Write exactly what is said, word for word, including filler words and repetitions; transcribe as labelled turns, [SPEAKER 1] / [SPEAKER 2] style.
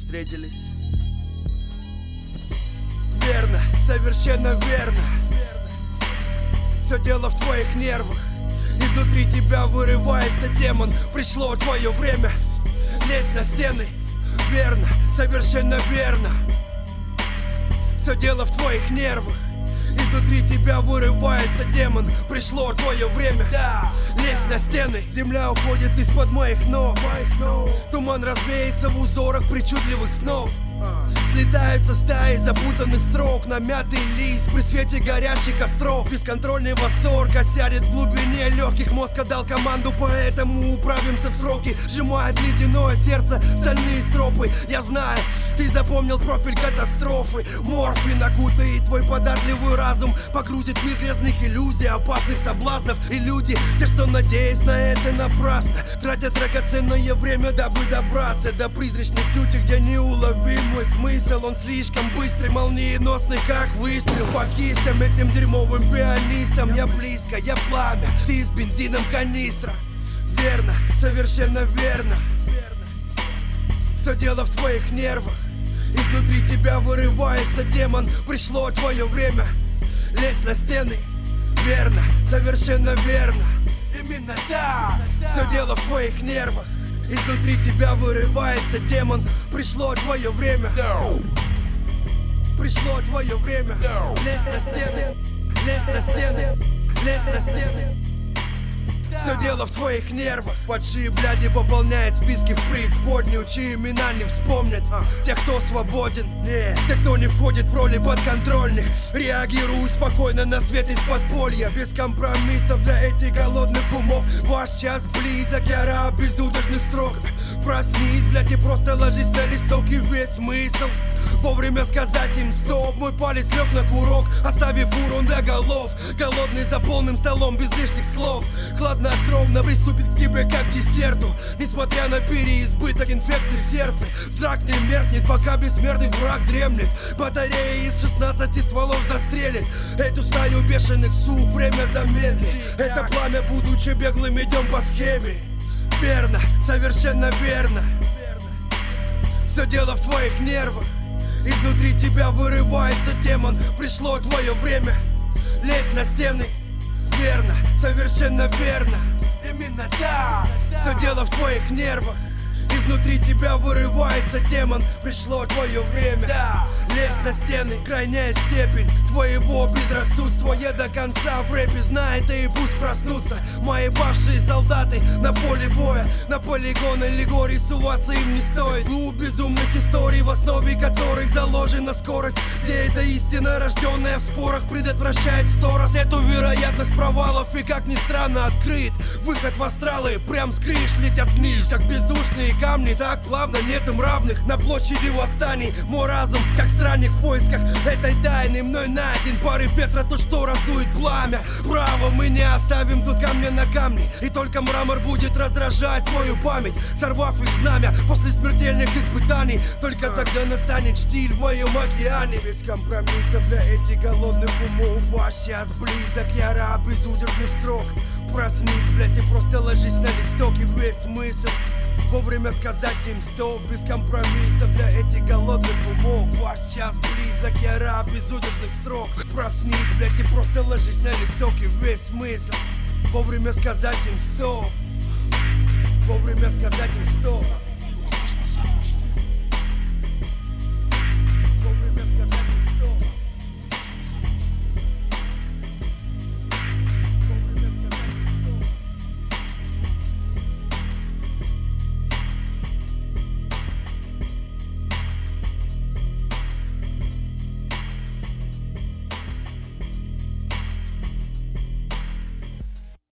[SPEAKER 1] встретились. Верно, совершенно верно. Все дело в твоих нервах. Изнутри тебя вырывается демон. Пришло твое время. Лезь на стены. Верно, совершенно верно. Все дело в твоих нервах. Изнутри тебя вырывается демон. Пришло твое время. Лезь на стены. Земля уходит из-под моих ног. Туман развеется в узорах причудливых снов. Слетаются стаи запутанных строк, намятый лист при свете горящих костров. Бесконтрольный восторг осядет в глубине легких. Мозг отдал команду, поэтому управимся в сроки. Сжимает ледяное сердце стальные стропы. Я знаю, ты запомнил профиль катастрофы. Морфин окутает твой податливый разум, погрузит мир грязных иллюзий, опасных соблазнов. И люди, те, что надеясь на это напрасно, тратят драгоценное время, дабы добраться до призрачной сути, где неуловим мой смысл. Он слишком быстрый, молниеносный, как выстрел по кистям. Этим дерьмовым пианистам я близко, я пламя, ты с бензином канистра. Верно, совершенно верно. Все дело в твоих нервах. Изнутри тебя вырывается демон. Пришло твое время. Лезь на стены. Верно, совершенно верно. Именно так. Все дело в твоих нервах. Изнутри тебя вырывается демон. Пришло твое время. Пришло твое время. Лезь на стены. Лезь на стены. Лезь на стены. Все дело в твоих нервах. Падшие бляди пополняют списки в преисподнюю, чьи имена не вспомнят. Те, кто свободен, не, те, кто не входит в роли подконтрольных. Реагируют спокойно на свет из подполья, без компромиссов для этих голодных умов. Ваш час близок, я раб безудержных строк. Проснись, блядь, и просто ложись на листок, и весь смысл вовремя сказать им стоп. Мой палец лег на курок, оставив урон для голов. Голодный за полным столом, без лишних слов. Хладнокровно приступит к тебе как к десерту. Несмотря на переизбыток инфекций в сердце, зрак не меркнет, пока бессмертный враг дремлет. Батарея из шестнадцати стволов застрелит эту стаю бешеных сук, время замедлит. Это пламя, будучи беглым, идем по схеме. Верно, совершенно верно. Все дело в твоих нервах. Изнутри тебя вырывается демон. Пришло твое время. Лезь на стены. Верно, совершенно верно. Именно так. Все дело в твоих нервах. Изнутри тебя вырывается демон. Пришло твое время. Лезь на стены. Крайняя степень твоего безрассудства. Я до конца в рэпе знаю, и пусть проснутся мои бывшие солдаты на поле боя. На полигон аллегорий суваться им не стоит. Ну, безумных историй, в основе которых заложена скорость, где эта истина, рожденная в спорах, предотвращает сто раз эту вероятность провалов. И как ни странно, открыт выход в астралы. Прям с крыш летят вниз, как бездушные камни. Так плавно, нет им равных на площади восстаний. Мой разум, как странник в поисках этой тайны, мной найден порыв ветра, то, что раздует пламя. Право, мы не оставим тут камня на камне, и только мрамор будет раздражать твою память, сорвав их знамя после смертельных испытаний. Только тогда настанет штиль в моем океане. Без компромиссов для этих голодных умов. Ваш час близок, я раб безудержных строк. Проснись, блядь, и просто ложись на листок, и весь смысл вовремя сказать им стоп. Без компромиссов для этих голодных умов. Ваш час близок, я раб безудержных строк. Проснись, блядь, и просто ложись на листок, и весь смысл вовремя сказать им стоп. Вовремя сказать им стоп.